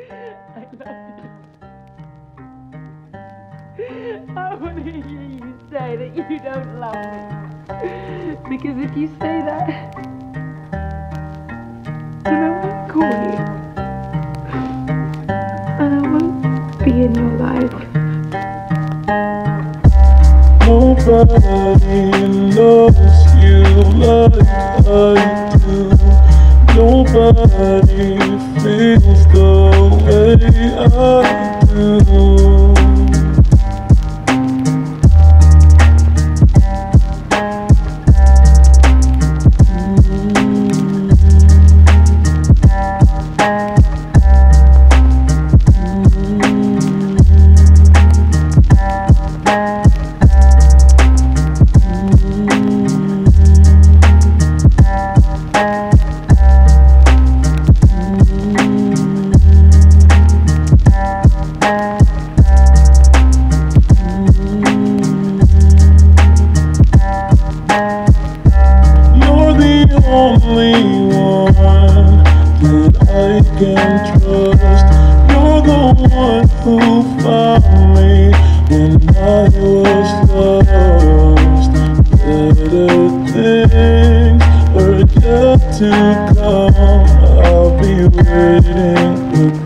I love you. I want to hear you say that you don't love me. Because if you say that, then I won't call you. And I won't be in your life. Nobody loves you like I do. Nobody feels the way I do. Only one that I can trust. You're the one who found me when I was lost. Better things are yet to come. I'll be waiting with